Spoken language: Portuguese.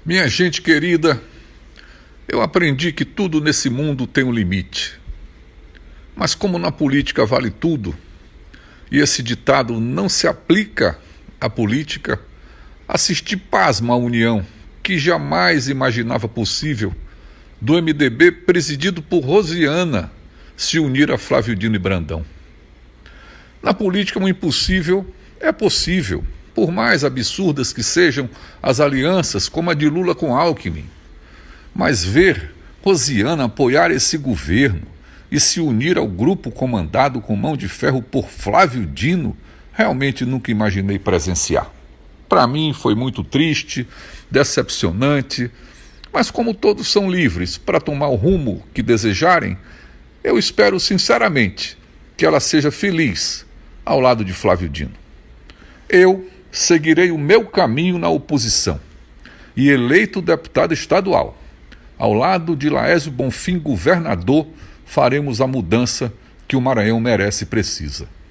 Minha gente querida, eu aprendi que tudo nesse mundo tem um limite. Mas como na política vale tudo, e esse ditado não se aplica à política, assisti pasmo à união, que jamais imaginava possível, do MDB presidido por Rosiana se unir a Flávio Dino e Brandão. Na política, o impossível é possível, por mais absurdas que sejam as alianças, como a de Lula com Alckmin. Mas ver Rosiana apoiar esse governo e se unir ao grupo comandado com mão de ferro por Flávio Dino, realmente nunca imaginei presenciar. Para mim foi muito triste, decepcionante, mas como todos são livres para tomar o rumo que desejarem, eu espero sinceramente que ela seja feliz ao lado de Flávio Dino. Eu seguirei o meu caminho na oposição e, eleito deputado estadual, ao lado de Laésio Bonfim, governador, faremos a mudança que o Maranhão merece e precisa.